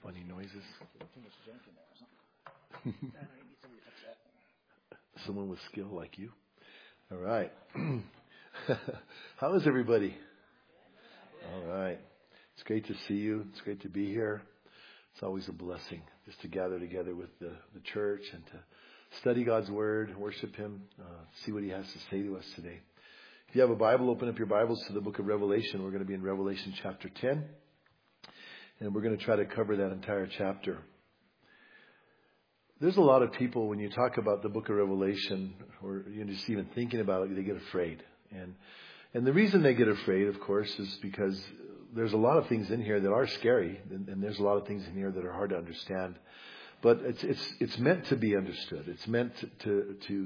Funny noises. Someone with skill like you. All right. How is everybody? All right. It's great to see you. It's great to be here. It's always a blessing just to gather together with the church and to study God's Word, worship Him, see what He has to say to us today. If you have a Bible, open up your Bibles to the book of Revelation. We're going to be in Revelation chapter 10. And we're going to try to cover that entire chapter. There's a lot of people, when you talk about the book of Revelation, or you're just even thinking about it, they get afraid. And the reason they get afraid, of course, is because there's a lot of things in here that are scary, and there's a lot of things in here that are hard to understand. But it's meant to be understood. It's meant to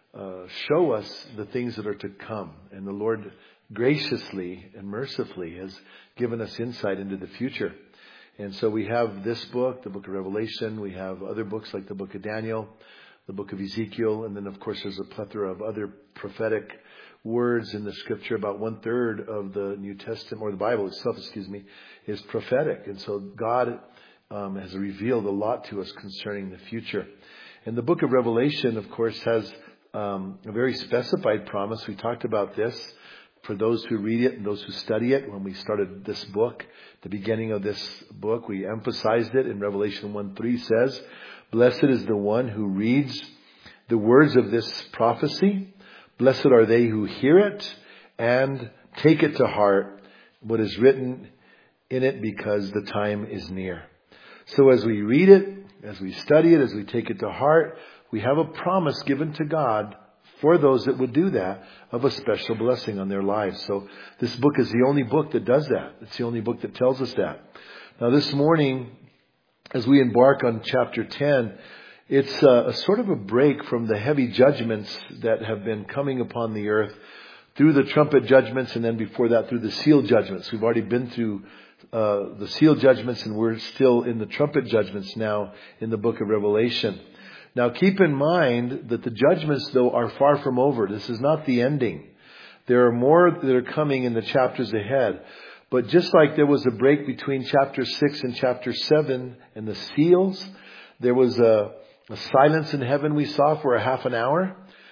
show us the things that are to come. And the Lord graciously and mercifully has given us insight into the future. And so we have this book, the book of Revelation. We have other books like the book of Daniel, the book of Ezekiel. And then, of course, there's a plethora of other prophetic words in the scripture. About 1/3 of the New Testament, or the Bible itself, is prophetic. And so God has revealed a lot to us concerning the future. And the book of Revelation, of course, has a very specified promise. We talked about this. For those who read it and those who study it, when we started this book, the beginning of this book, we emphasized it in Revelation 1:3 says, "Blessed is the one who reads the words of this prophecy. Blessed are they who hear it and take it to heart what is written in it, because the time is near." So as we read it, as we study it, as we take it to heart, we have a promise given to God for those that would do that, of a special blessing on their lives. So this book is the only book that does that. It's the only book that tells us that. Now this morning, as we embark on chapter 10, it's a sort of a break from the heavy judgments that have been coming upon the earth through the trumpet judgments, and then before that through the seal judgments. We've already been through the seal judgments, and we're still in the trumpet judgments now in the book of Revelation. Now keep in mind that the judgments, though, are far from over. This is not the ending. There are more that are coming in the chapters ahead. But just like there was a break between chapter 6 and chapter 7 and the seals, there was a silence in heaven we saw for a half an hour.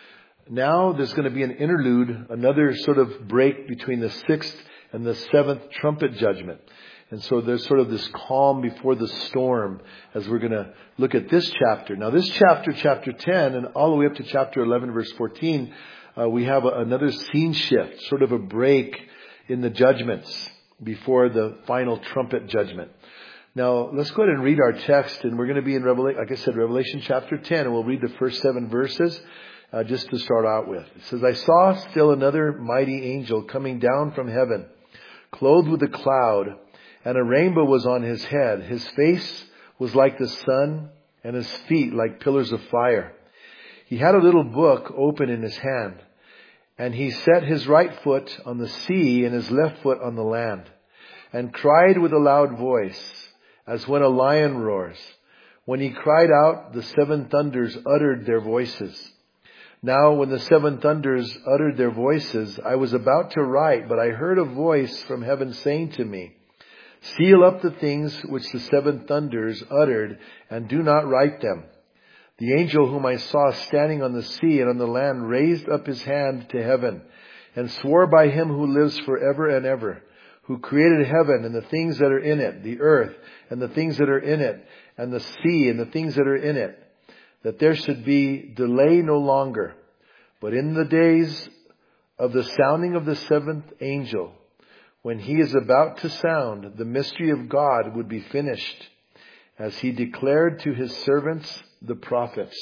Now there's going to be an interlude, another sort of break between the 6th and the 7th trumpet judgment. And so there's sort of this calm before the storm as we're going to look at this chapter. Now this chapter, chapter 10, and all the way up to chapter 11, verse 14, we have another scene shift, sort of a break in the judgments before the final trumpet judgment. Now let's go ahead and read our text, and we're going to be in Revelation, like I said, Revelation chapter 10, and we'll read the first 7 verses just to start out with. It says, "I saw still another mighty angel coming down from heaven, clothed with a cloud, and a rainbow was on his head. His face was like the sun, and his feet like pillars of fire. He had a little book open in his hand, and he set his right foot on the sea and his left foot on the land, and cried with a loud voice, as when a lion roars. When he cried out, the 7 thunders uttered their voices. Now when the 7 thunders uttered their voices, I was about to write, but I heard a voice from heaven saying to me, 'Seal up the things which the 7 thunders uttered, and do not write them.' The angel whom I saw standing on the sea and on the land raised up his hand to heaven, and swore by him who lives forever and ever, who created heaven and the things that are in it, the earth and the things that are in it, and the sea and the things that are in it, that there should be delay no longer. But in the days of the sounding of the 7th angel, when he is about to sound, the mystery of God would be finished, as he declared to his servants, the prophets."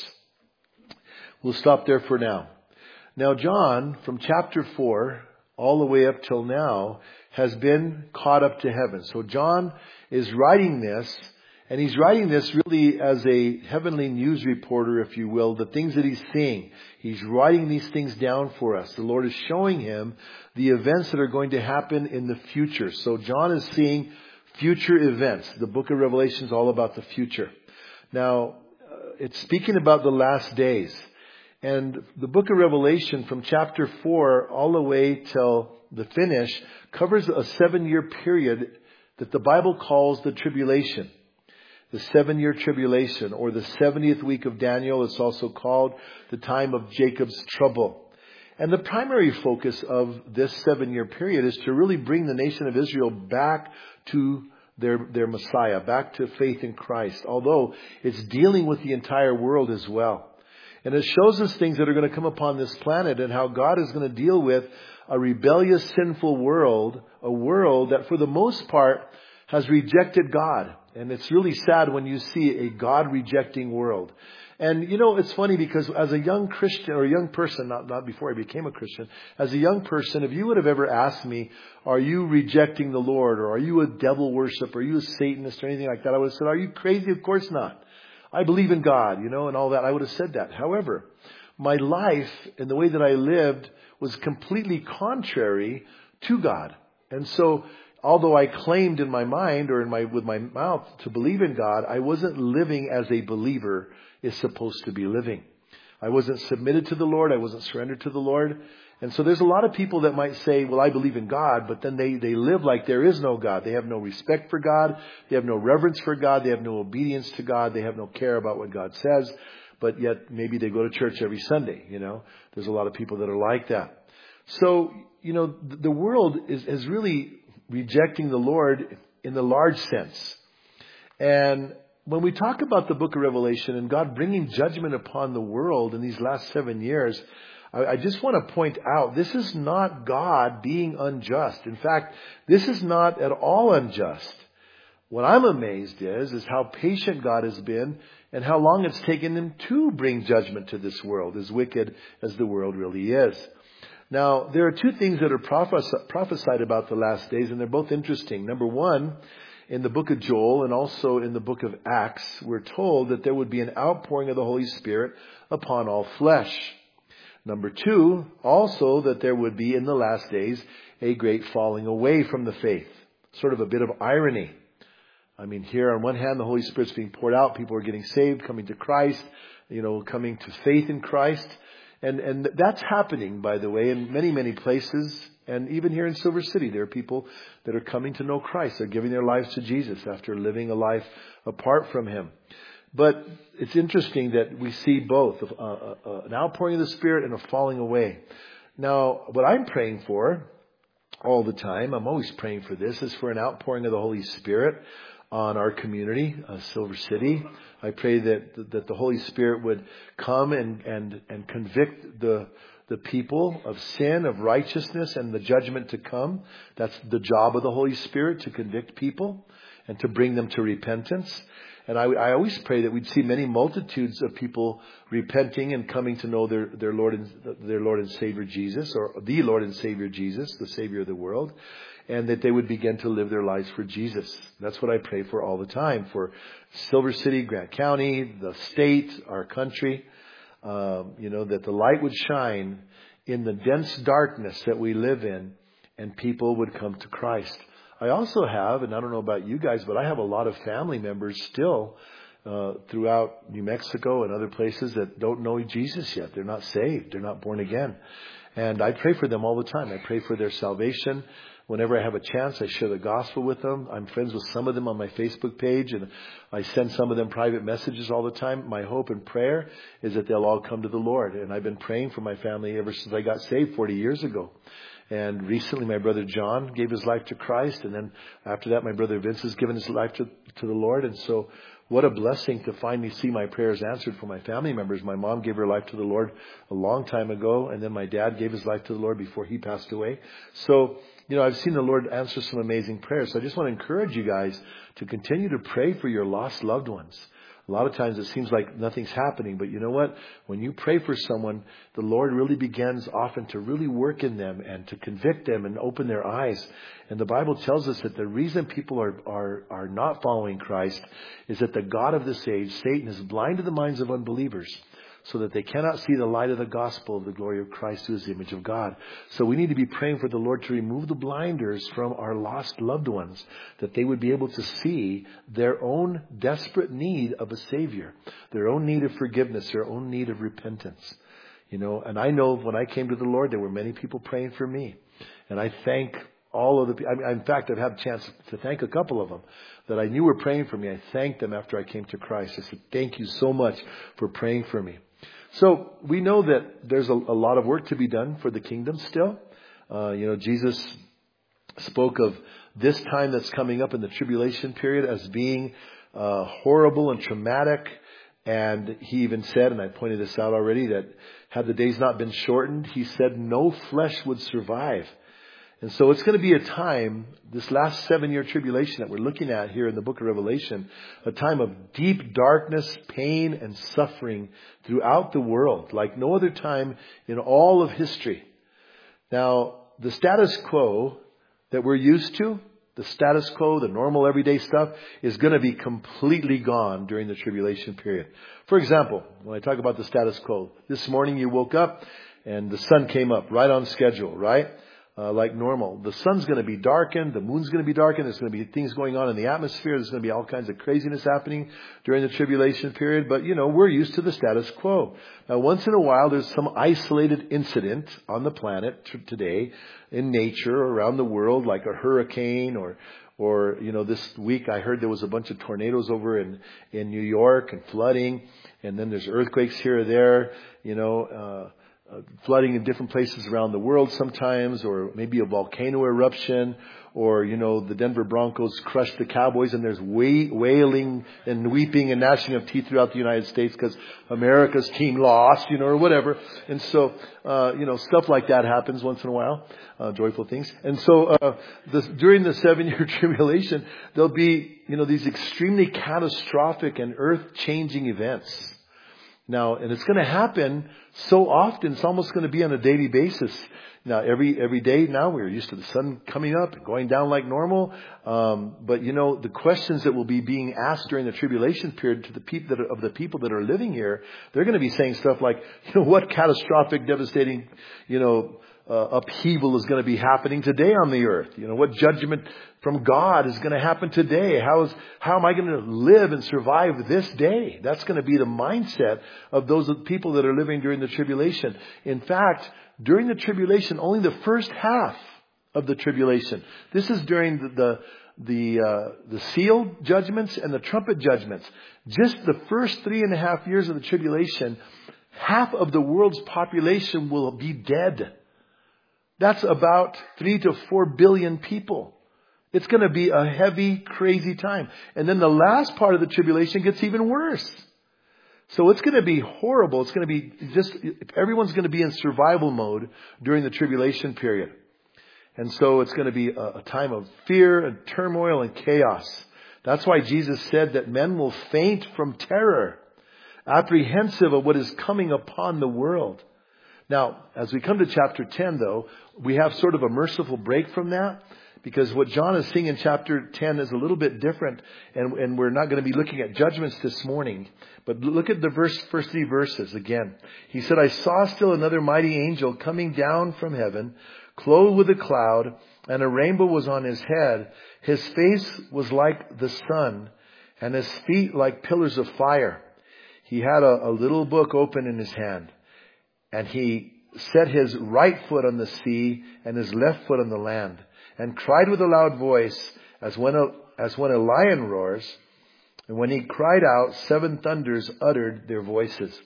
We'll stop there for now. Now John, from chapter 4 all the way up till now, has been caught up to heaven. So John is writing this, and he's writing this really as a heavenly news reporter, if you will, the things that he's seeing. He's writing these things down for us. The Lord is showing him the events that are going to happen in the future. So John is seeing future events. The book of Revelation is all about the future. Now, it's speaking about the last days. And the book of Revelation, from chapter 4 all the way till the finish, covers a 7-year period that the Bible calls the tribulation. the 7-year tribulation, or the 70th week of Daniel. It's also called the time of Jacob's trouble. And the primary focus of this 7-year period is to really bring the nation of Israel back to their Messiah, back to faith in Christ, although it's dealing with the entire world as well. And it shows us things that are going to come upon this planet and how God is going to deal with a rebellious, sinful world, a world that for the most part has rejected God. And it's really sad when you see a God-rejecting world. And it's funny because as a young Christian, or a young person, not before I became a Christian, as a young person, if you would have ever asked me, are you rejecting the Lord, or are you a devil worshiper, are you a Satanist or anything like that, I would have said, are you crazy? Of course not. I believe in God, and all that. I would have said that. However, my life and the way that I lived was completely contrary to God. And so, although I claimed in my mind or with my mouth to believe in God, I wasn't living as a believer is supposed to be living. I wasn't submitted to the Lord. I wasn't surrendered to the Lord. And so there's a lot of people that might say, well, I believe in God, but then they live like there is no God. They have no respect for God. They have no reverence for God. They have no obedience to God. They have no care about what God says. But yet maybe they go to church every Sunday. There's a lot of people that are like that. So, the world is really rejecting the Lord in the large sense. And when we talk about the book of Revelation and God bringing judgment upon the world in these last 7 years, I just want to point out, this is not God being unjust. In fact, this is not at all unjust. What I'm amazed is how patient God has been and how long it's taken him to bring judgment to this world, as wicked as the world really is. Now, there are two things that are prophesied about the last days, and they're both interesting. Number one, in the book of Joel and also in the book of Acts, we're told that there would be an outpouring of the Holy Spirit upon all flesh. Number two, also that there would be in the last days a great falling away from the faith. Sort of a bit of irony. I mean, here on one hand, the Holy Spirit's being poured out. People are getting saved, coming to Christ, coming to faith in Christ. And that's happening, by the way, in many, many places. And even here in Silver City, there are people that are coming to know Christ. They're giving their lives to Jesus after living a life apart from him. But it's interesting that we see both, an outpouring of the Spirit and a falling away. Now, what I'm praying for all the time, I'm always praying for this, is for an outpouring of the Holy Spirit on our community, Silver City. I pray that the Holy Spirit would come and convict the people of sin, of righteousness, and the judgment to come. That's the job of the Holy Spirit, to convict people and to bring them to repentance. And I always pray that we'd see many multitudes of people repenting and coming to know their Lord and Savior Jesus, or the Lord and Savior Jesus, the Savior of the world, and that they would begin to live their lives for Jesus. That's what I pray for all the time, for Silver City, Grant County, the state, our country, that the light would shine in the dense darkness that we live in, and people would come to Christ. I also have, and I don't know about you guys, but I have a lot of family members still throughout New Mexico and other places that don't know Jesus yet. They're not saved. They're not born again. And I pray for them all the time. I pray for their salvation. Whenever I have a chance, I share the gospel with them. I'm friends with some of them on my Facebook page, and I send some of them private messages all the time. My hope and prayer is that they'll all come to the Lord. And I've been praying for my family ever since I got saved 40 years ago. And recently my brother John gave his life to Christ. And then after that, my brother Vince has given his life to the Lord. And so what a blessing to finally see my prayers answered for my family members. My mom gave her life to the Lord a long time ago. And then my dad gave his life to the Lord before he passed away. So, I've seen the Lord answer some amazing prayers. So I just want to encourage you guys to continue to pray for your lost loved ones. A lot of times it seems like nothing's happening, but you know what? When you pray for someone, the Lord really begins often to really work in them and to convict them and open their eyes. And the Bible tells us that the reason people are not following Christ is that the God of this age, Satan, has blinded the minds of unbelievers, so that they cannot see the light of the gospel of the glory of Christ, who is the image of God. So we need to be praying for the Lord to remove the blinders from our lost loved ones, that they would be able to see their own desperate need of a Savior, their own need of forgiveness, their own need of repentance. And I know when I came to the Lord, there were many people praying for me. And I thank all of the, in fact, I've had a chance to thank a couple of them that I knew were praying for me. I thanked them after I came to Christ. I said, thank you so much for praying for me. So we know that there's a lot of work to be done for the kingdom still. Jesus spoke of this time that's coming up in the tribulation period as being horrible and traumatic. And he even said, and I pointed this out already, that had the days not been shortened, he said no flesh would survive. And so it's going to be a time, this last 7-year tribulation that we're looking at here in the book of Revelation, a time of deep darkness, pain, and suffering throughout the world, like no other time in all of history. Now, the status quo that we're used to, the status quo, the normal everyday stuff, is going to be completely gone during the tribulation period. For example, when I talk about the status quo, this morning you woke up and the sun came up right on schedule, right? Like normal. The sun's going to be darkened. The moon's going to be darkened. There's going to be things going on in the atmosphere. There's going to be all kinds of craziness happening during the tribulation period. But, we're used to the status quo. Now, once in a while, there's some isolated incident on the planet today in nature around the world, like a hurricane or this week I heard there was a bunch of tornadoes over in New York and flooding. And then there's earthquakes here or there, flooding in different places around the world sometimes, or maybe a volcano eruption, or, the Denver Broncos crushed the Cowboys and there's wailing and weeping and gnashing of teeth throughout the United States because America's team lost, or whatever. And so, stuff like that happens once in a while, joyful things. And so, during the 7-year tribulation, there'll be, these extremely catastrophic and earth-changing events. Now, and it's going to happen so often, it's almost going to be on a daily basis. Now, every day now, we're used to the sun coming up and going down like normal. But the questions that will be being asked during the tribulation period to the people that are living here, they're going to be saying stuff like, what catastrophic, devastating, upheaval is going to be happening today on the earth? What judgment from God is going to happen today? How am I going to live and survive this day? That's going to be the mindset of those people that are living during the tribulation. In fact, during the tribulation, only the first half of the tribulation. This is during the seal judgments and the trumpet judgments. Just the first 3.5 years of the tribulation, half of the world's population will be dead. That's about 3 to 4 billion people. It's going to be a heavy, crazy time. And then the last part of the tribulation gets even worse. So it's going to be horrible. It's going to be everyone's going to be in survival mode during the tribulation period. And so it's going to be a time of fear and turmoil and chaos. That's why Jesus said that men will faint from terror, apprehensive of what is coming upon the world. Now, as we come to chapter 10, though, we have sort of a merciful break from that, because what John is seeing in chapter 10 is a little bit different, and we're not going to be looking at judgments this morning. But look at the first 3 verses again. He said, I saw still another mighty angel coming down from heaven, clothed with a cloud, and a rainbow was on his head. His face was like the sun, and his feet like pillars of fire. He had a little book open in his hand. And he set his right foot on the sea and his left foot on the land, and cried with a loud voice as when a lion roars. And when he cried out, 7 thunders uttered their voices.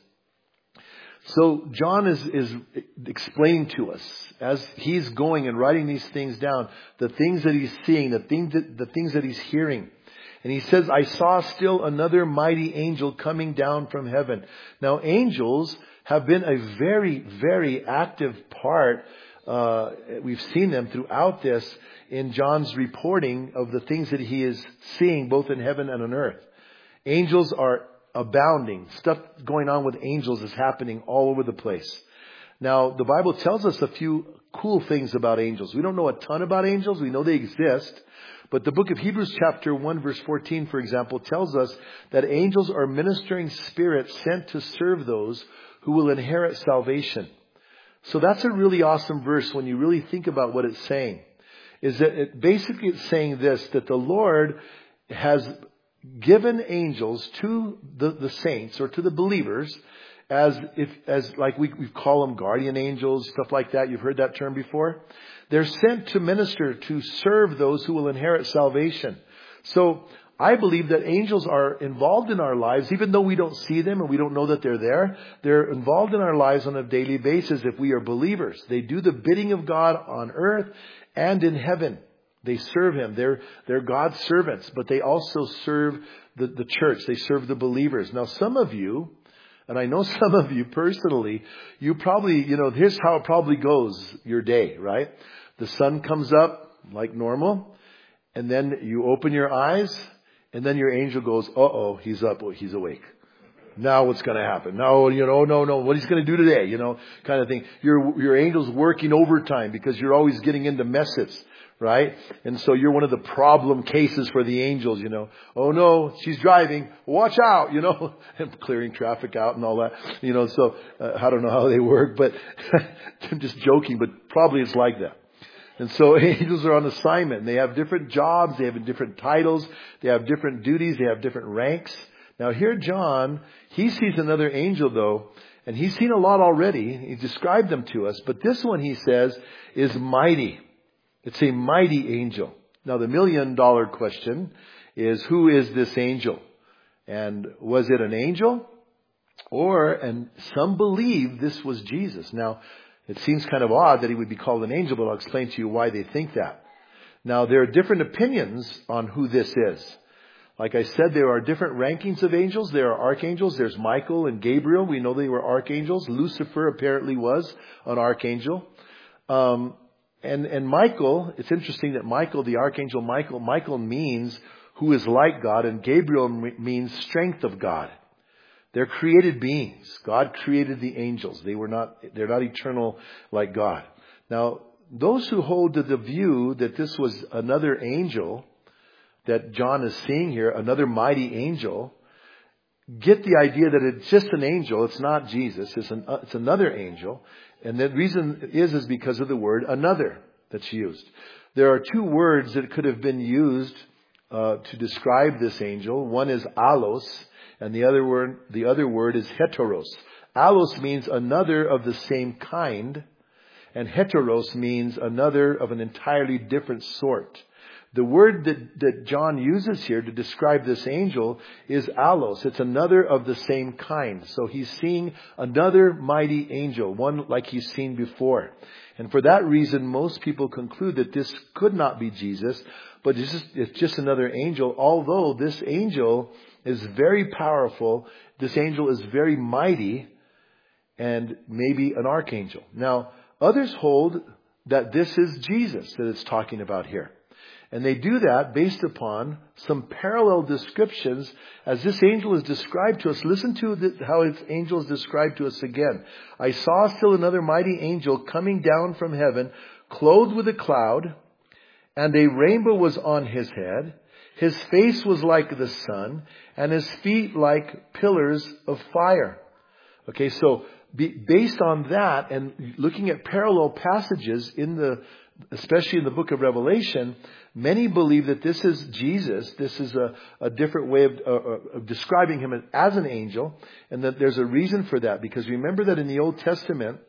So John is explaining to us, as he's going and writing these things down, the things that he's seeing, the things that he's hearing. And he says, I saw still another mighty angel coming down from heaven. Now, angels have been a very, very active part. We've seen them throughout this in John's reporting of the things that he is seeing both in heaven and on earth. Angels are abounding. Stuff going on with angels is happening all over the place. Now, the Bible tells us a few cool things about angels. We don't know a ton about angels. We know they exist. But the book of Hebrews chapter 1 verse 14, for example, tells us that angels are ministering spirits sent to serve those who will inherit salvation. So that's a really awesome verse when you really think about what it's saying. Is that it's saying this, that the Lord has given angels to the saints or to the believers as like we call them guardian angels, stuff like that. You've heard that term before. They're sent to minister, to serve those who will inherit salvation. So I believe that angels are involved in our lives, even though we don't see them and we don't know that they're there. They're involved in our lives on a daily basis if we are believers. They do the bidding of God on earth and in heaven. They serve Him. They're God's servants, but they also serve the church. They serve the believers. Now, some of you, and I know some of you personally, you probably, here's how it probably goes your day, right? The sun comes up like normal, and then you open your eyes, and then your angel goes, uh-oh, he's up, he's awake. Now what's going to happen? No, no, what he's going to do today, kind of thing. Your angel's working overtime because you're always getting into messes, right? And so you're one of the problem cases for the angels, Oh no, she's driving. Watch out, and clearing traffic out and all that, so I don't know how they work, but I'm just joking, but probably it's like that. And so angels are on assignment. And they have different jobs. They have different titles. They have different duties. They have different ranks. Now here John, he sees another angel though, and he's seen a lot already. He described them to us. But this one, he says, is mighty. It's a mighty angel. Now the $1 million question is, who is this angel? And was it an angel? And some believe this was Jesus. Now, it seems kind of odd that he would be called an angel, but I'll explain to you why they think that. Now, there are different opinions on who this is. Like I said, there are different rankings of angels. There are archangels. There's Michael and Gabriel. We know they were archangels. Lucifer apparently was an archangel. And Michael, it's interesting that Michael, the archangel Michael means who is like God, and Gabriel means strength of God. They're created beings. God created the angels. They're not eternal like God. Now, those who hold to the view that this was another angel that John is seeing here, another mighty angel, get the idea that it's just an angel. It's not Jesus. It's another angel. And the reason is because of the word another that's used. There are two words that could have been used to describe this angel. One is allos, and the other word is heteros. Allos means another of the same kind, and heteros means another of an entirely different sort. The word that John uses here to describe this angel is allos. It's another of the same kind. So he's seeing another mighty angel, one like he's seen before. And for that reason, most people conclude that this could not be Jesus, but it's just another angel, although this angel is very powerful. This angel is very mighty and maybe an archangel. Now, others hold that this is Jesus that it's talking about here. And they do that based upon some parallel descriptions as this angel is described to us. Listen to how this angel is described to us again. I saw still another mighty angel coming down from heaven, clothed with a cloud, and a rainbow was on his head. His face was like the sun, and his feet like pillars of fire. Okay, so based on that, and looking at parallel passages especially in the book of Revelation, many believe that this is Jesus. This is a different way of describing him as an angel, and that there's a reason for that. Because remember that in the Old Testament,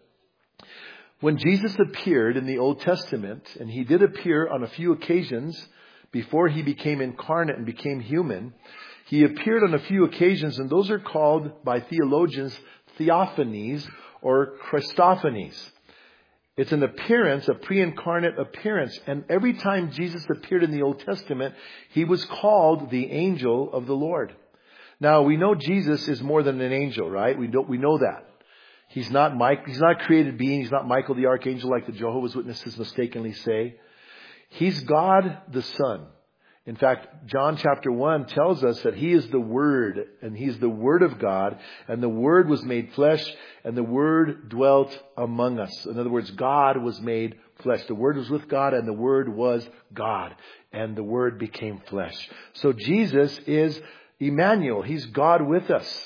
when Jesus appeared in the Old Testament, and he did appear on a few occasions before he became incarnate and became human, he appeared on a few occasions, and those are called by theologians theophanies or Christophanies. It's an appearance, a pre-incarnate appearance. And every time Jesus appeared in the Old Testament, he was called the angel of the Lord. Now, we know Jesus is more than an angel, right? We know that. He's not a created being. He's not Michael the archangel like the Jehovah's Witnesses mistakenly say. He's God the Son. In fact, John chapter 1 tells us that he is the Word, and he's the Word of God, and the Word was made flesh, and the Word dwelt among us. In other words, God was made flesh. The Word was with God, and the Word was God, and the Word became flesh. So Jesus is Emmanuel. He's God with us.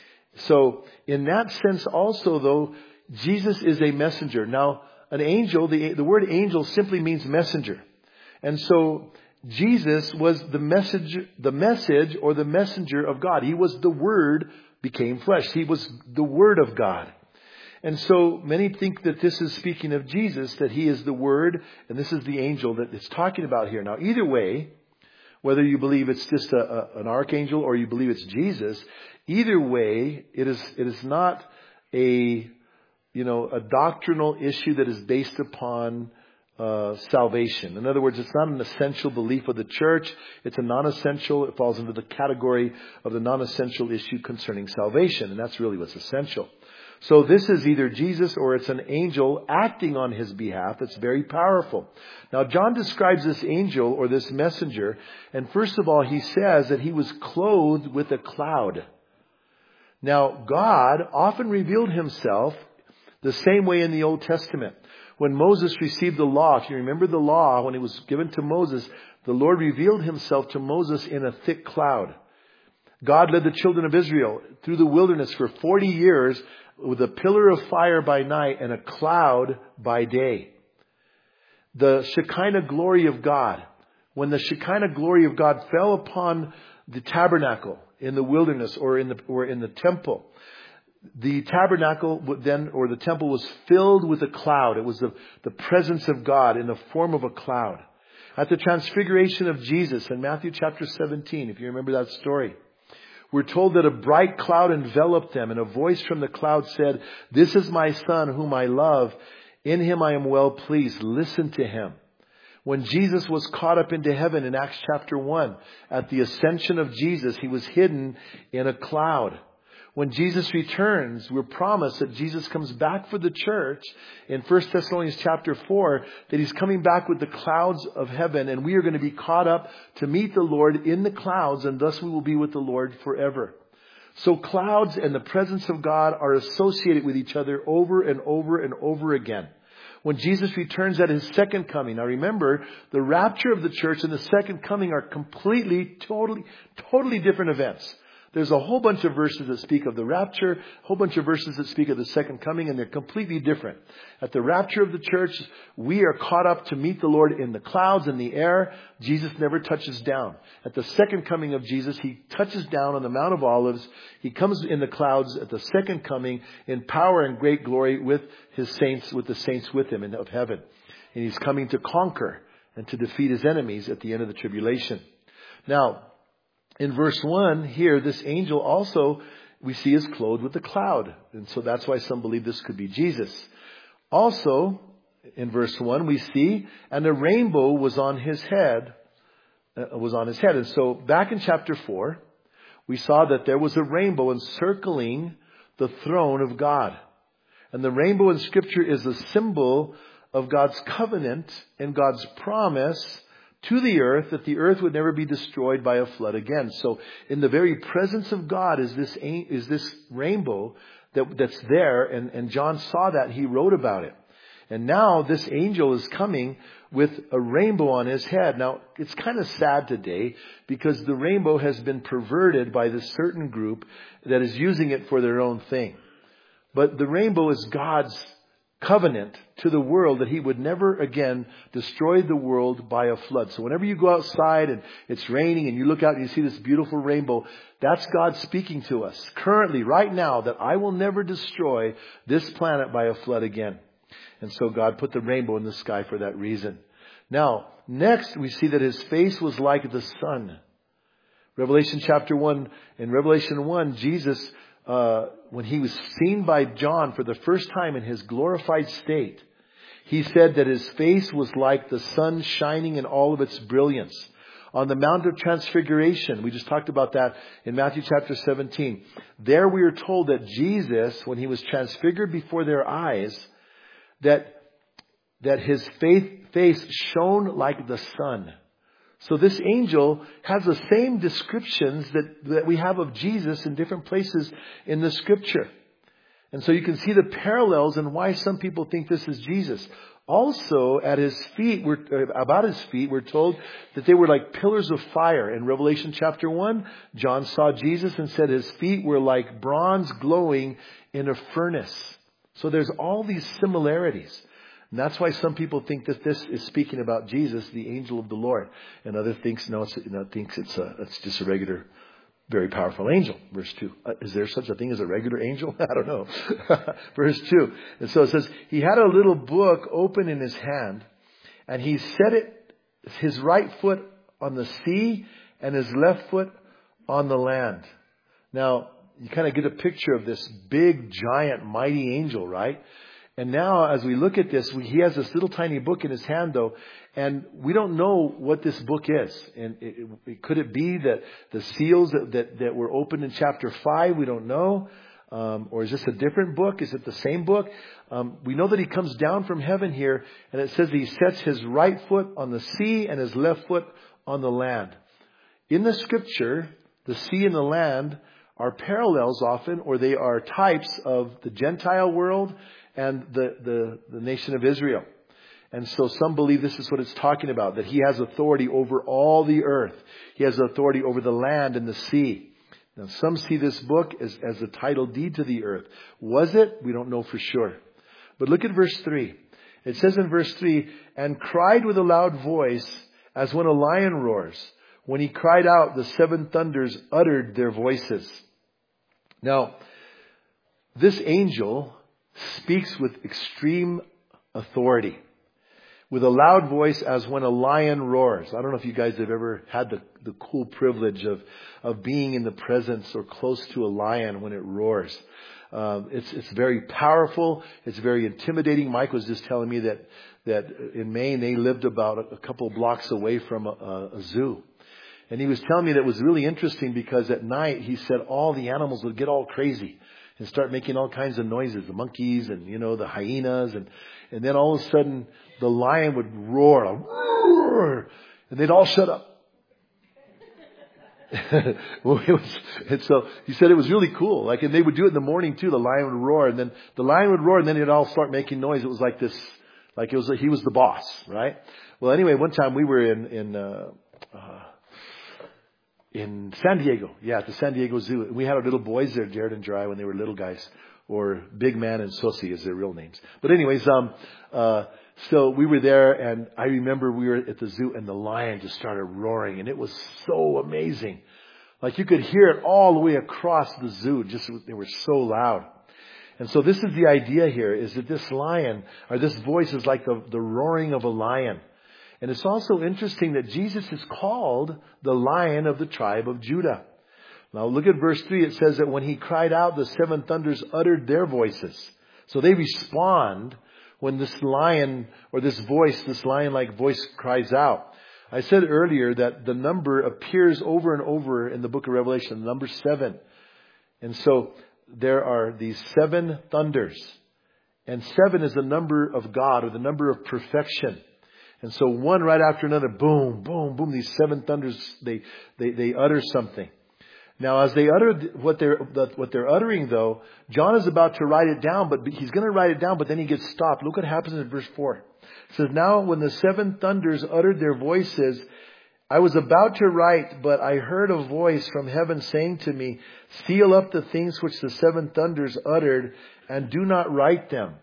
So in that sense also, though, Jesus is a messenger. Now, an angel, the word angel simply means messenger. And so Jesus was the message or the messenger of God. He was the Word became flesh. He was the Word of God. And so many think that this is speaking of Jesus, that He is the Word, and this is the angel that it's talking about here. Now, either way, whether you believe it's just an archangel or you believe it's Jesus, either way, it is not a doctrinal issue that is based upon salvation. In other words, it's not an essential belief of the church. It's a non-essential. It falls into the category of the non-essential issue concerning salvation, and that's really what's essential. So this is either Jesus or it's an angel acting on His behalf. It's very powerful. Now, John describes this angel or this messenger, and first of all, he says that he was clothed with a cloud. Now, God often revealed Himself the same way in the Old Testament. When Moses received the law, if you remember the law, when it was given to Moses, the Lord revealed Himself to Moses in a thick cloud. God led the children of Israel through the wilderness for 40 years with a pillar of fire by night and a cloud by day. The Shekinah glory of God. When the Shekinah glory of God fell upon the tabernacle in the wilderness or in the temple, the tabernacle or the temple was filled with a cloud. It was the presence of God in the form of a cloud. At the transfiguration of Jesus in Matthew chapter 17, if you remember that story, we're told that a bright cloud enveloped them, and a voice from the cloud said, "This is my Son whom I love. In Him I am well pleased. Listen to Him." When Jesus was caught up into heaven in Acts chapter 1, at the ascension of Jesus, He was hidden in a cloud. When Jesus returns, we're promised that Jesus comes back for the church in 1 Thessalonians chapter 4, that He's coming back with the clouds of heaven, and we are going to be caught up to meet the Lord in the clouds, and thus we will be with the Lord forever. So clouds and the presence of God are associated with each other over and over and over again. When Jesus returns at His second coming, now remember, the rapture of the church and the second coming are completely, totally different events. There's a whole bunch of verses that speak of the rapture, a whole bunch of verses that speak of the second coming, and they're completely different. At the rapture of the church, we are caught up to meet the Lord in the clouds, in the air. Jesus never touches down. At the second coming of Jesus, He touches down on the Mount of Olives. He comes in the clouds at the second coming in power and great glory with His saints, with the saints with Him of heaven. And He's coming to conquer and to defeat His enemies at the end of the tribulation. Now, in verse 1 here, this angel also we see is clothed with a cloud. And so that's why some believe this could be Jesus. Also, in verse 1, we see, and a rainbow was on His head. And so back in chapter 4, we saw that there was a rainbow encircling the throne of God. And the rainbow in Scripture is a symbol of God's covenant and God's promise to the earth, that the earth would never be destroyed by a flood again. So in the very presence of God is this rainbow that's there, and John saw that, he wrote about it. And now this angel is coming with a rainbow on his head. Now, it's kind of sad today because the rainbow has been perverted by this certain group that is using it for their own thing. But the rainbow is God's covenant to the world that He would never again destroy the world by a flood. So whenever you go outside and it's raining and you look out and you see this beautiful rainbow, that's God speaking to us currently, right now, that I will never destroy this planet by a flood again. And so God put the rainbow in the sky for that reason. Now, next we see that His face was like the sun. Revelation chapter 1, in Revelation 1, Jesus, when He was seen by John for the first time in His glorified state, He said that His face was like the sun shining in all of its brilliance. On the Mount of Transfiguration, we just talked about that in Matthew chapter 17. There we are told that Jesus, when He was transfigured before their eyes, that His face shone like the sun. So this angel has the same descriptions that we have of Jesus in different places in the Scripture. And so you can see the parallels and why some people think this is Jesus. Also, at His feet, about His feet, we're told that they were like pillars of fire. In Revelation chapter 1, John saw Jesus and said His feet were like bronze glowing in a furnace. So there's all these similarities. And that's why some people think that this is speaking about Jesus, the angel of the Lord. And others thinks it's just a regular, very powerful angel. Verse 2. Is there such a thing as a regular angel? I don't know. Verse 2. And so it says, he had a little book open in his hand, and he set his right foot on the sea and his left foot on the land. Now, you kind of get a picture of this big, giant, mighty angel, right? And now, as we look at this, he has this little tiny book in his hand, though, and we don't know what this book is. And could it be that the seals that were opened in chapter 5? We don't know. Or is this a different book? Is it the same book? We know that he comes down from heaven here, and it says he sets his right foot on the sea and his left foot on the land. In the Scripture, the sea and the land are parallels often, or they are types of the Gentile world and the nation of Israel. And so some believe this is what it's talking about, that he has authority over all the earth. He has authority over the land and the sea. Now some see this book as a title deed to the earth. Was it? We don't know for sure. But look at verse 3. It says in verse 3, and cried with a loud voice as when a lion roars. When he cried out, the seven thunders uttered their voices. Now, this angel speaks with extreme authority, with a loud voice as when a lion roars. I don't know if you guys have ever had the cool privilege of being in the presence or close to a lion when it roars. It's very powerful. It's very intimidating. Mike was just telling me that in Maine they lived about a couple of blocks away from a zoo. And he was telling me that it was really interesting because at night, he said all the animals would get all crazy and start making all kinds of noises. The monkeys and, the hyenas. And then all of a sudden, the lion would roar. And they'd all shut up. And so he said it was really cool. And they would do it in the morning too. The lion would roar. And then the lion would roar and then they'd all start making noise. It was like this, he was the boss, right? Well, anyway, one time we were in San Diego. Yeah, at the San Diego Zoo. We had our little boys there, Jared and Dry, when they were little guys. Or Big Man and Sosie is their real names. But anyways, so we were there and I remember we were at the zoo and the lion just started roaring and it was so amazing. You could hear it all the way across the zoo. They were so loud. And so this is the idea here, is that this lion, or this voice is like the roaring of a lion. And it's also interesting that Jesus is called the Lion of the tribe of Judah. Now look at verse 3. It says that when he cried out, the seven thunders uttered their voices. So they respond when this lion, or this lion-like voice cries out. I said earlier that the number appears over and over in the book of Revelation, number 7. And so there are these 7 thunders. And 7 is the number of God, or the number of perfection. And so one right after another, boom, boom, boom, these 7 thunders, they utter something. Now as they utter what they're uttering though, John is about to write it down, but he's going to write it down, but then he gets stopped. Look what happens in verse 4. It says, now when the 7 thunders uttered their voices, I was about to write, but I heard a voice from heaven saying to me, seal up the things which the 7 thunders uttered and do not write them.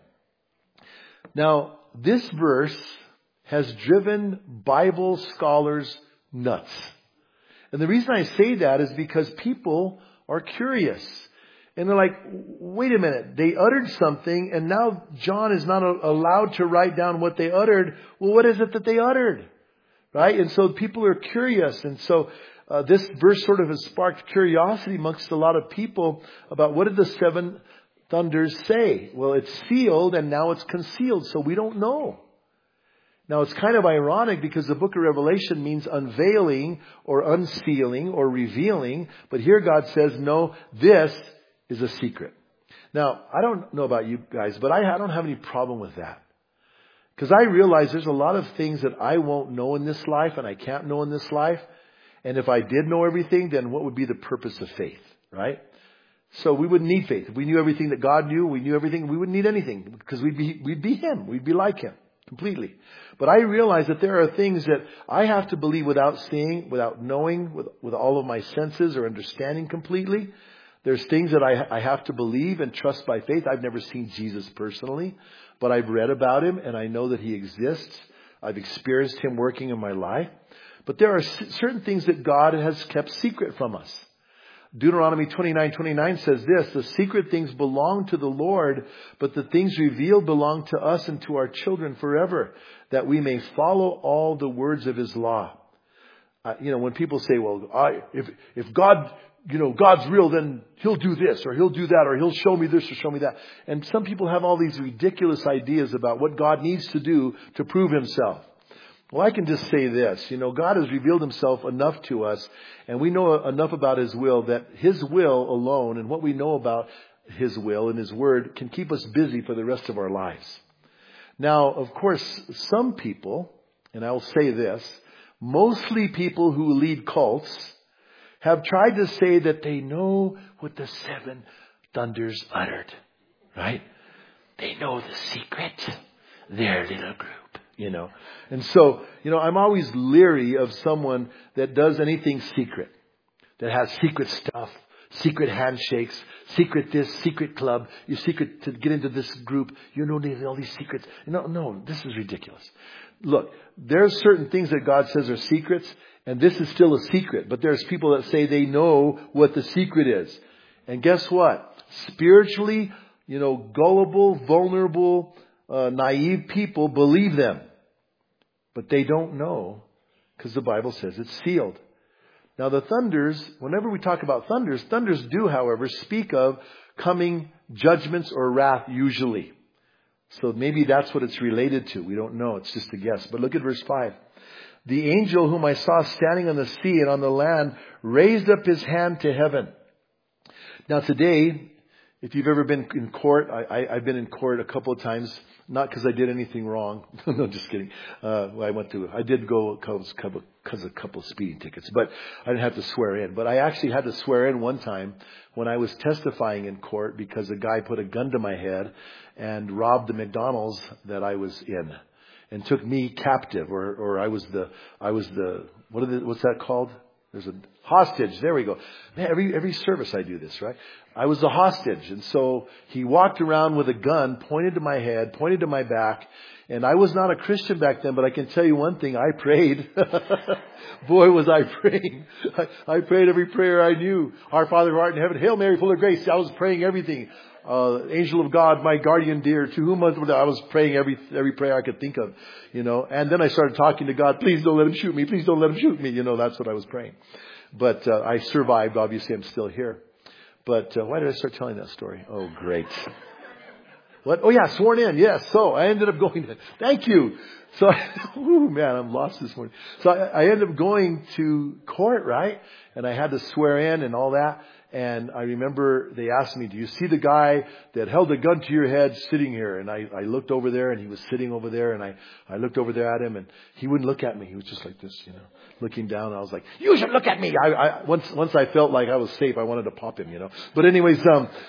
Now this verse has driven Bible scholars nuts. And the reason I say that is because people are curious. And they're like, wait a minute, they uttered something and now John is not allowed to write down what they uttered. Well, what is it that they uttered? Right? And so people are curious. And so this verse sort of has sparked curiosity amongst a lot of people about what did the 7 thunders say? Well, it's sealed and now it's concealed, so we don't know. Now, it's kind of ironic because the book of Revelation means unveiling or unsealing or revealing. But here God says, no, this is a secret. Now, I don't know about you guys, but I don't have any problem with that. Because I realize there's a lot of things that I won't know in this life and I can't know in this life. And if I did know everything, then what would be the purpose of faith, right? So we wouldn't need faith. If we knew everything that God knew, we knew everything, we wouldn't need anything because we'd be Him. We'd be like Him. Completely. But I realize that there are things that I have to believe without seeing, without knowing, with all of my senses or understanding completely. There's things that I have to believe and trust by faith. I've never seen Jesus personally, but I've read about him and I know that he exists. I've experienced him working in my life. But there are certain things that God has kept secret from us. Deuteronomy 29:29 says this, the secret things belong to the Lord, but the things revealed belong to us and to our children forever, that we may follow all the words of his law. When people say, well, if God, God's real, then he'll do this or he'll do that or he'll show me this or show me that. And some people have all these ridiculous ideas about what God needs to do to prove himself. Well, I can just say this, God has revealed himself enough to us and we know enough about his will that his will alone and what we know about his will and his word can keep us busy for the rest of our lives. Now, of course, some people, and I will say this, mostly people who lead cults have tried to say that they know what the seven thunders uttered, right? They know the secret, their little group. And so, I'm always leery of someone that does anything secret, that has secret stuff, secret handshakes, secret this, secret club, your secret to get into this group, all these secrets. No, this is ridiculous. Look, there's certain things that God says are secrets, and this is still a secret, but there's people that say they know what the secret is. And guess what? Spiritually, gullible, vulnerable, naive people believe them. But they don't know because the Bible says it's sealed. Now the thunders, whenever we talk about thunders do, however, speak of coming judgments or wrath usually. So maybe that's what it's related to. We don't know. It's just a guess. But look at verse 5. The angel whom I saw standing on the sea and on the land raised up his hand to heaven. Now today, if you've ever been in court, I've been in court a couple of times. Not because I did anything wrong. No, just kidding. I did go because of a couple of speeding tickets, but I didn't have to swear in. But I actually had to swear in one time when I was testifying in court because a guy put a gun to my head and robbed the McDonald's that I was in and took me captive, or I was the what's that called? There's a hostage. There we go. Man, every service I do this, right? I was the hostage. And so he walked around with a gun pointed to my head, pointed to my back. And I was not a Christian back then, but I can tell you one thing. I prayed. Boy, was I praying. I prayed every prayer I knew. Our Father who art in heaven, Hail Mary, full of grace. I was praying everything. Angel of God, my guardian dear, to whom I was praying every prayer I could think of, and then I started talking to God, please don't let him shoot me, please don't let him shoot me, that's what I was praying. But, I survived, obviously I'm still here. But, why did I start telling that story? Oh, great. What? Oh yeah, sworn in, yes, so I ended up going to, thank you. So, man, I'm lost this morning. So I ended up going to court, right? And I had to swear in and all that. And I remember they asked me, do you see the guy that held a gun to your head sitting here? And I looked over there and he was sitting over there and I looked over there at him and he wouldn't look at me. He was just like this, looking down. And I was like, you should look at me. Once I felt like I was safe, I wanted to pop him, But anyways,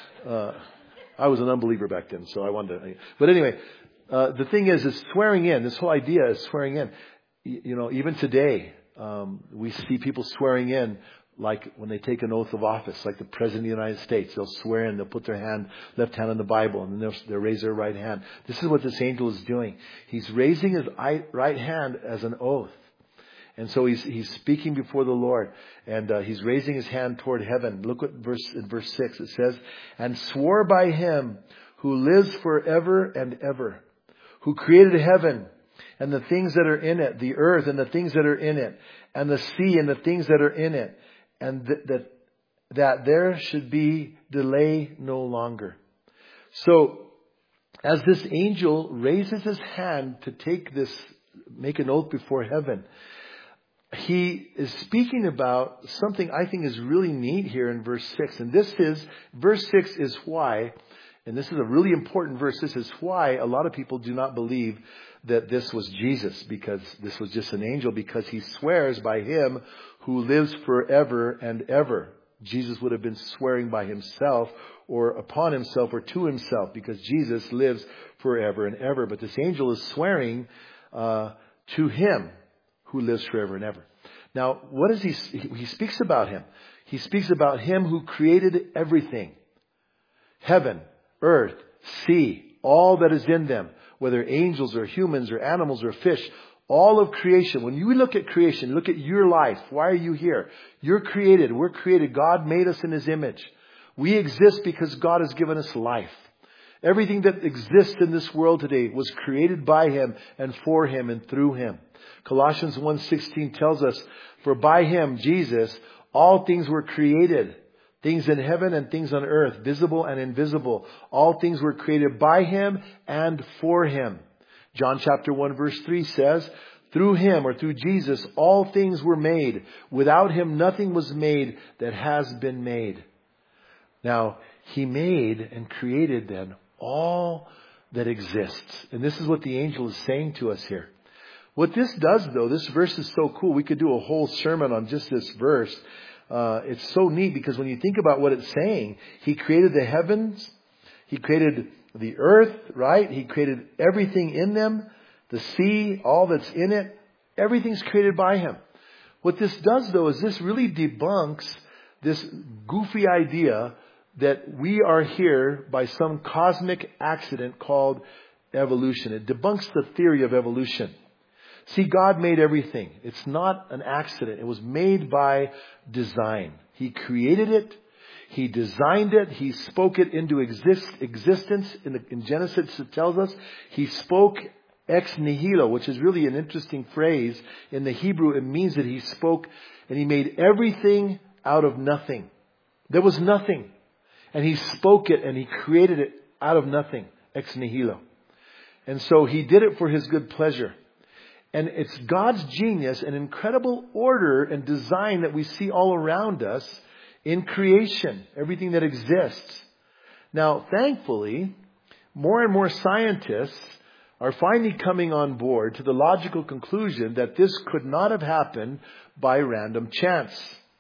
I was an unbeliever back then, so I wanted to, but anyway, the thing is swearing in. This whole idea is swearing in. Even today, we see people swearing in like when they take an oath of office, like the President of the United States. They'll swear in, they'll put their left hand on the Bible, and then they'll raise their right hand. This is what this angel is doing. He's raising his right hand as an oath. And so he's speaking before the Lord, and he's raising his hand toward heaven. Look what in verse 6 it says, and swore by him who lives forever and ever, who created heaven and the things that are in it, the earth and the things that are in it, and the sea and the things that are in it, and that there should be delay no longer. So, as this angel raises his hand to make an oath before heaven, he is speaking about something I think is really neat here in verse 6. And verse 6 is why, and this is a really important verse, this is why a lot of people do not believe that this was Jesus, because this was just an angel, because he swears by him who lives forever and ever. Jesus would have been swearing by himself or upon himself or to himself, because Jesus lives forever and ever. But this angel is swearing to him who lives forever and ever. Now, what is he speaks about him. he speaks about Him who created everything. Heaven, earth, sea, all that is in them, whether angels or humans or animals or fish, all of creation. When you look at creation, look at your life. Why are you here? You're created. We're created. God made us in His image. We exist because God has given us life. Everything that exists in this world today was created by Him and for Him and through Him. Colossians 1:16 tells us, for by Him, Jesus, all things were created. Things in heaven and things on earth, visible and invisible. All things were created by Him and for Him. John chapter 1 verse 3 says, through Him or through Jesus, all things were made. Without Him, nothing was made that has been made. Now, He made and created then all that exists. And this is what the angel is saying to us here. What this does though, this verse is so cool. We could do a whole sermon on just this verse. It's so neat because when you think about what it's saying, He created the heavens. He created the earth, right? He created everything in them. The sea, all that's in it. Everything's created by Him. What this does though is this really debunks this goofy idea that we are here by some cosmic accident called evolution. It debunks the theory of evolution. See, God made everything. It's not an accident. It was made by design. He created it. He designed it. He spoke it into existence. In Genesis it tells us He spoke ex nihilo, which is really an interesting phrase. In the Hebrew it means that He spoke and He made everything out of nothing. There was nothing. And He spoke it and He created it out of nothing. Ex nihilo. And so He did it for His good pleasure. And it's God's genius and incredible order and design that we see all around us in creation. Everything that exists. Now, thankfully, more and more scientists are finally coming on board to the logical conclusion that this could not have happened by random chance.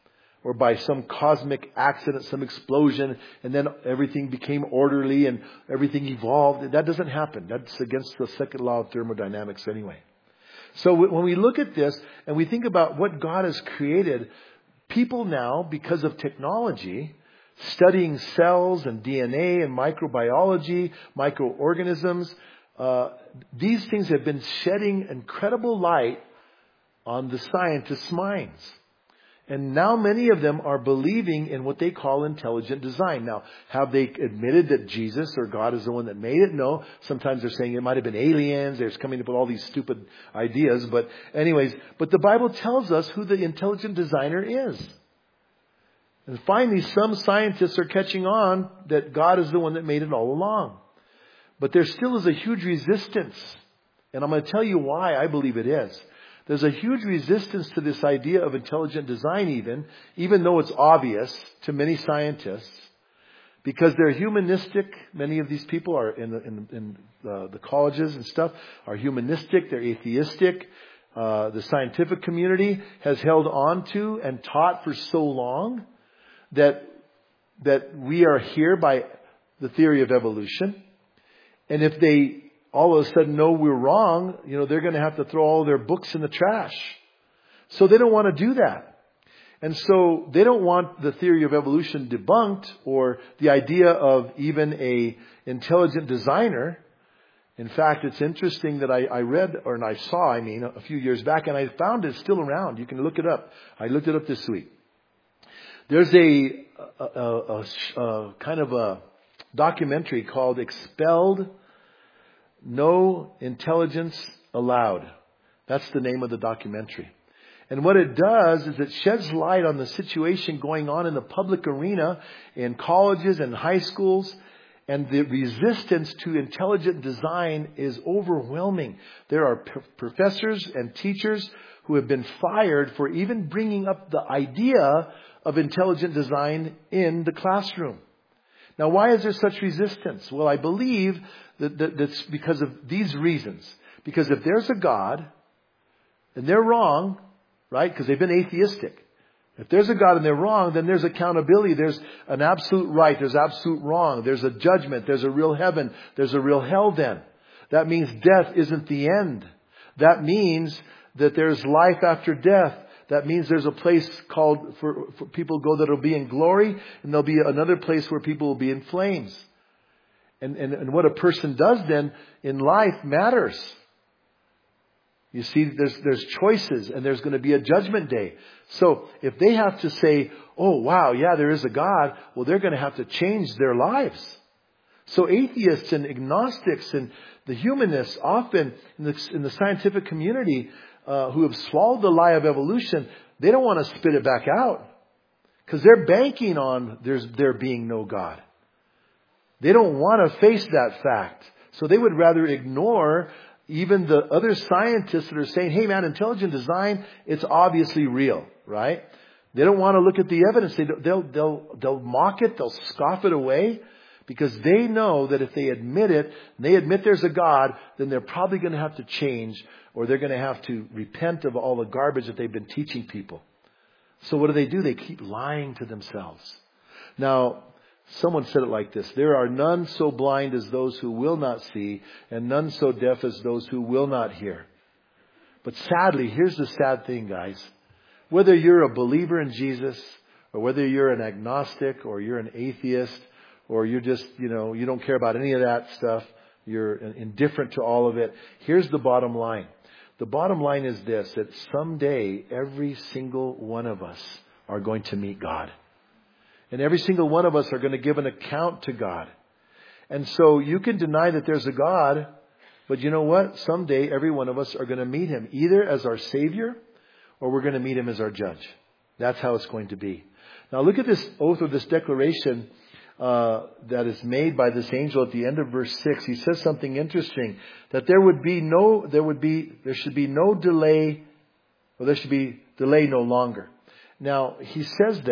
Or by some cosmic accident, some explosion, and then everything became orderly and everything evolved. That doesn't happen. That's against the second law of thermodynamics anyway. So when we look at this and we think about what God has created, people now, because of technology, studying cells and DNA and microbiology, microorganisms, these things have been shedding incredible light on the scientists' minds. And now many of them are believing in what they call intelligent design. Now, have they admitted that Jesus or God is the one that made it? No. Sometimes they're saying it might have been aliens. They're coming up with all these stupid ideas. But the Bible tells us who the intelligent designer is. And finally, some scientists are catching on that God is the one that made it all along. But there still is a huge resistance. And I'm going to tell you why I believe it is. There's a huge resistance to this idea of intelligent design even though it's obvious to many scientists, because they're humanistic. Many of these people are in the colleges and stuff are humanistic. They're atheistic. The scientific community has held on to and taught for so long that we are here by the theory of evolution. And if they all of a sudden know we're wrong, they're going to have to throw all their books in the trash. So they don't want to do that. And so they don't want the theory of evolution debunked or the idea of even a intelligent designer. In fact, it's interesting that I read, or I saw, a few years back, and I found it still around. You can look it up. I looked it up this week. There's a kind of a documentary called Expelled, No Intelligence Allowed. That's the name of the documentary. And what it does is it sheds light on the situation going on in the public arena, in colleges and high schools. And the resistance to intelligent design is overwhelming. There are professors and teachers who have been fired for even bringing up the idea of intelligent design in the classroom. Now, why is there such resistance? Well, I believe that's because of these reasons. Because if there's a God, and they're wrong, right? Because they've been atheistic. If there's a God and they're wrong, then there's accountability. There's an absolute right. There's absolute wrong. There's a judgment. There's a real heaven. There's a real hell then. That means death isn't the end. That means that there's life after death. that means there's a place called for people go that will be in glory, and there'll be another place where people will be in flames. And what a person does then in life matters. You see, there's choices, and there's going to be a judgment day. So if they have to say, oh wow, yeah, there is a God, well, they're going to have to change their lives. So atheists and agnostics and the humanists often in the scientific community who have swallowed the lie of evolution, they don't want to spit it back out because they're banking on there being no God. They don't want to face that fact. So they would rather ignore even the other scientists that are saying, hey man, intelligent design, it's obviously real, right? They don't want to look at the evidence. They'll mock it, they'll scoff it away. Because they know that if they admit it, and they admit there's a God, then they're probably going to have to change, or they're going to have to repent of all the garbage that they've been teaching people. So what do? They keep lying to themselves. Now, someone said it like this: there are none so blind as those who will not see, and none so deaf as those who will not hear. But sadly, here's the sad thing, guys. Whether you're a believer in Jesus, or whether you're an agnostic, or you're an atheist, or you're just, you don't care about any of that stuff. You're indifferent to all of it. Here's the bottom line. The bottom line is this, that someday every single one of us are going to meet God. And every single one of us are going to give an account to God. And so you can deny that there's a God, but you know what? Someday every one of us are going to meet Him either as our Savior or we're going to meet Him as our judge. That's how it's going to be. Now look at this oath or this declaration that is made by this angel at the end of verse 6. He says something interesting, that there should be no delay, or there should be delay no longer. Now, he says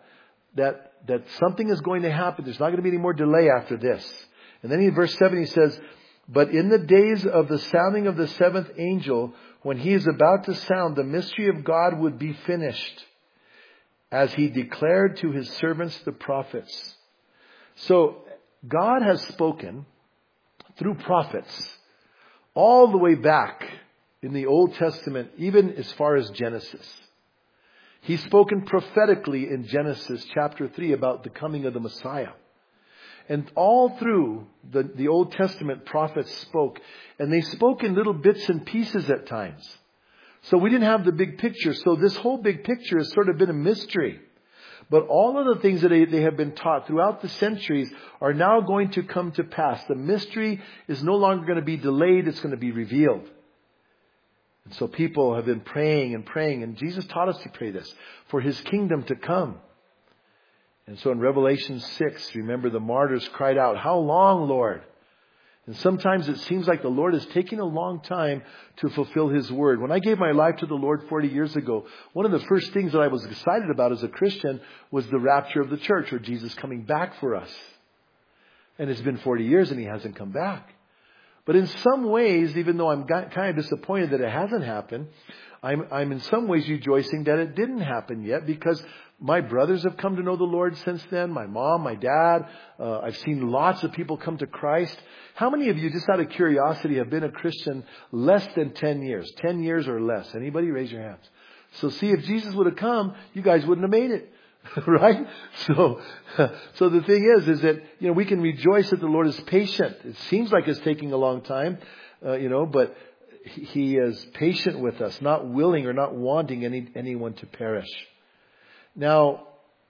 that something is going to happen. There's not going to be any more delay after this. And then in verse 7 he says, but in the days of the sounding of the seventh angel, when he is about to sound, the mystery of God would be finished, as He declared to His servants the prophets. So God has spoken through prophets all the way back in the Old Testament, even as far as Genesis. He's spoken prophetically in Genesis chapter 3 about the coming of the Messiah. And all through the Old Testament, prophets spoke. And they spoke in little bits and pieces at times. So we didn't have the big picture. So this whole big picture has sort of been a mystery. But all of the things that they have been taught throughout the centuries are now going to come to pass. The mystery is no longer going to be delayed. It's going to be revealed. And so people have been praying and praying. And Jesus taught us to pray this, for His kingdom to come. And so in Revelation 6, remember the martyrs cried out, how long, Lord? And sometimes it seems like the Lord is taking a long time to fulfill His word. When I gave my life to the Lord 40 years ago, one of the first things that I was excited about as a Christian was the rapture of the church, or Jesus coming back for us. And it's been 40 years and He hasn't come back. But in some ways, even though I'm kind of disappointed that it hasn't happened, I'm in some ways rejoicing that it didn't happen yet, because my brothers have come to know the Lord since then. My mom, my dad. I've seen lots of people come to Christ. How many of you, just out of curiosity, have been a Christian less than 10 years? 10 years or less? Anybody? Raise your hands. So see, if Jesus would have come, you guys wouldn't have made it. Right? So the thing is that, we can rejoice that the Lord is patient. It seems like it's taking a long time, but He is patient with us, not willing or not wanting anyone to perish. Now,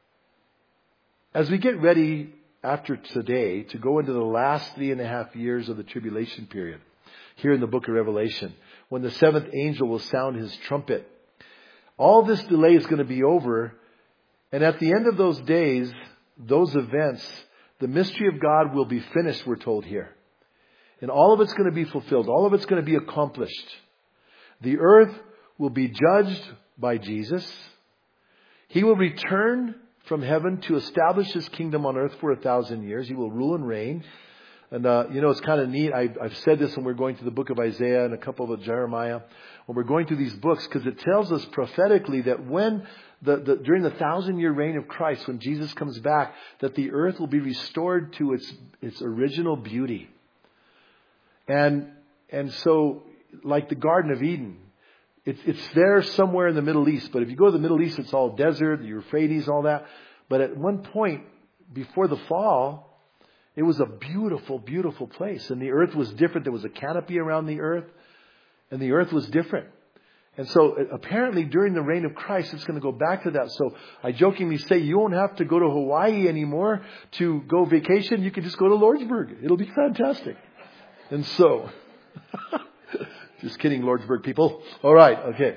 as we get ready after today to go into the last 3.5 years of the tribulation period, here in the book of Revelation, when the seventh angel will sound his trumpet, all this delay is going to be over. And at the end of those days, those events, the mystery of God will be finished, we're told here. And all of it's going to be fulfilled. All of it's going to be accomplished. The earth will be judged by Jesus. He will return from heaven to establish His kingdom on earth for 1,000 years. He will rule and reign. And, it's kind of neat. I've said this when we're going through the book of Isaiah and a couple of Jeremiah. When we're going through these books, because it tells us prophetically that when during the 1,000-year reign of Christ, when Jesus comes back, that the earth will be restored to its original beauty. And so, like the Garden of Eden, It's there somewhere in the Middle East. But if you go to the Middle East, it's all desert, the Euphrates, all that. But at one point, before the fall, it was a beautiful, beautiful place. And the earth was different. There was a canopy around the earth. And the earth was different. And so apparently during the reign of Christ, it's going to go back to that. So I jokingly say you won't have to go to Hawaii anymore to go vacation. You can just go to Lordsburg. It'll be fantastic. And so, just kidding, Lordsburg people. All right. Okay.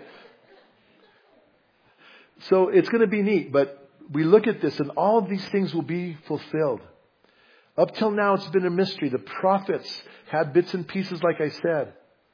So it's going to be neat. But we look at this and all of these things will be fulfilled. Up till now, it's been a mystery. The prophets had bits and pieces, like I said.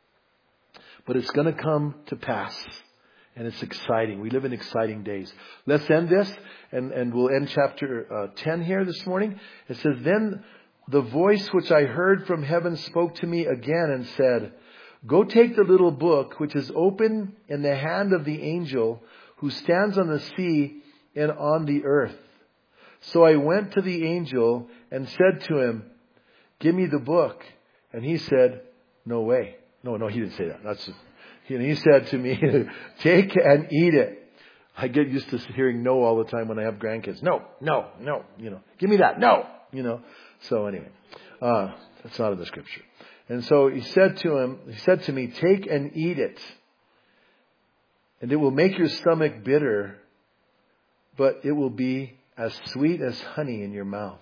But it's going to come to pass. And it's exciting. We live in exciting days. Let's end this. And we'll end chapter 10 here this morning. It says, "Then the voice which I heard from heaven spoke to me again and said, 'Go take the little book which is open in the hand of the angel who stands on the sea and on the earth.' So I went to the angel and said to him, 'Give me the book.' And he said, 'No way.'" No, he didn't say that. And he said to me, "Take and eat it." I get used to hearing no all the time when I have grandkids. No. Give me that. No. So anyway, that's not in the scripture. And so he said to me, "Take and eat it. And it will make your stomach bitter, but it will be as sweet as honey in your mouth."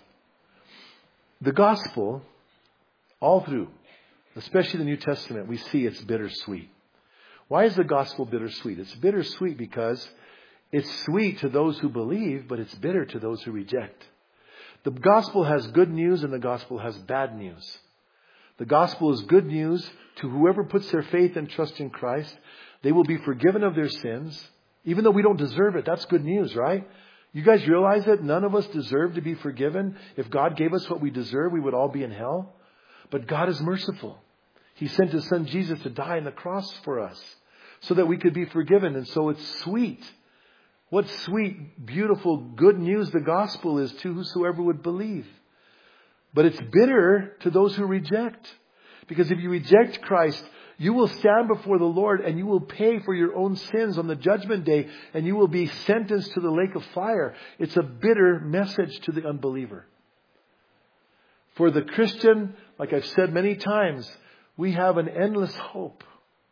The gospel, all through, especially the New Testament, we see it's bittersweet. Why is the gospel bittersweet? It's bittersweet because it's sweet to those who believe, but it's bitter to those who reject. The gospel has good news and the gospel has bad news. The gospel is good news to whoever puts their faith and trust in Christ. They will be forgiven of their sins, even though we don't deserve it. That's good news, right? You guys realize that none of us deserve to be forgiven. If God gave us what we deserve, we would all be in hell. But God is merciful. He sent His Son Jesus to die on the cross for us so that we could be forgiven. And so it's sweet. What sweet, beautiful, good news the gospel is to whosoever would believe. But it's bitter to those who reject. Because if you reject Christ, you will stand before the Lord and you will pay for your own sins on the judgment day and you will be sentenced to the lake of fire. It's a bitter message to the unbeliever. For the Christian, like I've said many times, we have an endless hope.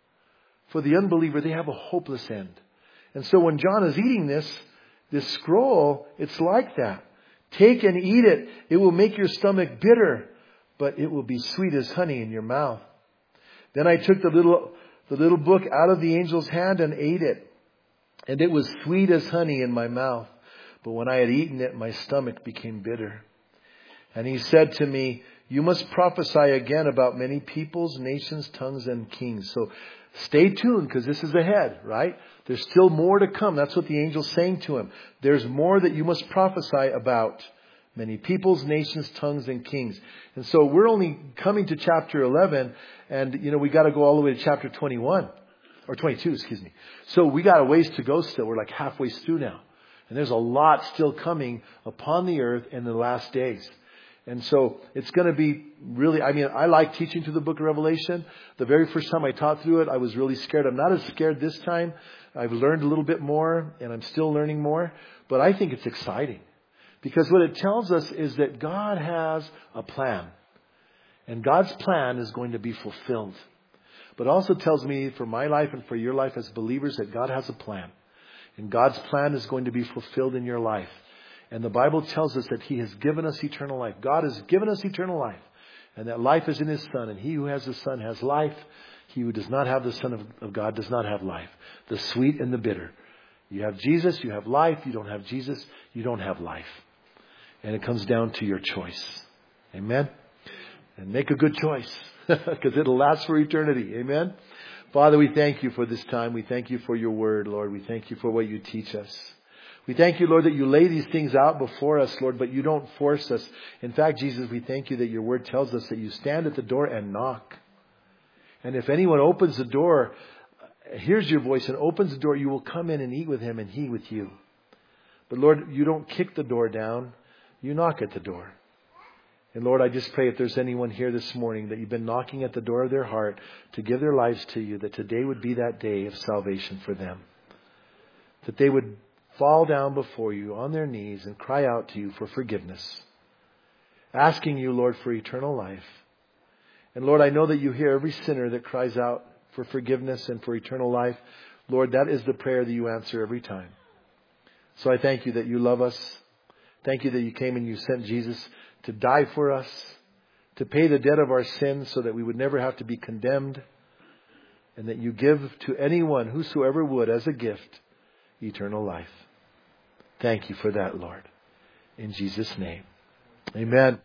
For the unbeliever, they have a hopeless end. And so when John is eating this scroll, it's like that. Take and eat it. It will make your stomach bitter, but it will be sweet as honey in your mouth. Then I took the little book out of the angel's hand and ate it. And it was sweet as honey in my mouth. But when I had eaten it, my stomach became bitter. And he said to me, "You must prophesy again about many peoples, nations, tongues, and kings." So stay tuned because this is ahead, right? There's still more to come. That's what the angel's saying to him. There's more that you must prophesy about. Many peoples, nations, tongues, and kings. And so we're only coming to chapter 11 and, we got to go all the way to chapter 21 or 22, excuse me. So we got a ways to go still. We're like halfway through now. And there's a lot still coming upon the earth in the last days. And so it's going to be really, I like teaching through the book of Revelation. The very first time I taught through it, I was really scared. I'm not as scared this time. I've learned a little bit more and I'm still learning more. But I think it's exciting. Because what it tells us is that God has a plan. And God's plan is going to be fulfilled. But also tells me for my life and for your life as believers that God has a plan. And God's plan is going to be fulfilled in your life. And the Bible tells us that He has given us eternal life. God has given us eternal life. And that life is in His Son. And he who has the Son has life. He who does not have the Son of God does not have life. The sweet and the bitter. You have Jesus, you have life. You don't have Jesus, you don't have life. And it comes down to your choice. Amen? And make a good choice. Because it'll last for eternity. Amen? Father, we thank You for this time. We thank You for Your word, Lord. We thank You for what You teach us. We thank You, Lord, that You lay these things out before us, Lord, but You don't force us. In fact, Jesus, we thank You that Your word tells us that You stand at the door and knock. And if anyone opens the door, hears Your voice and opens the door, You will come in and eat with him and he with you. But Lord, You don't kick the door down. You knock at the door. And Lord, I just pray if there's anyone here this morning that you've been knocking at the door of their heart to give their lives to you, that today would be that day of salvation for them. That they would fall down before you on their knees and cry out to you for forgiveness. Asking you, Lord, for eternal life. And Lord, I know that you hear every sinner that cries out for forgiveness and for eternal life. Lord, that is the prayer that you answer every time. So I thank you that you love us. Thank you that you came and you sent Jesus to die for us, to pay the debt of our sins so that we would never have to be condemned, and that you give to anyone, whosoever would, as a gift, eternal life. Thank you for that, Lord. In Jesus' name. Amen.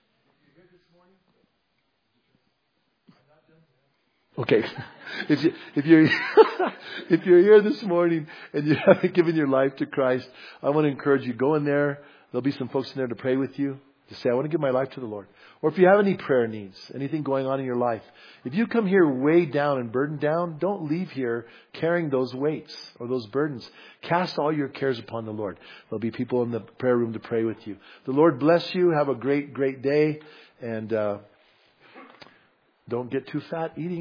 Okay. If you're here this morning and you haven't given your life to Christ, I want to encourage you, go in there. There'll be some folks in there to pray with you. To say, I want to give my life to the Lord. Or if you have any prayer needs, anything going on in your life, if you come here weighed down and burdened down, don't leave here carrying those weights or those burdens. Cast all your cares upon the Lord. There'll be people in the prayer room to pray with you. The Lord bless you. Have a great, great day. And don't get too fat eating.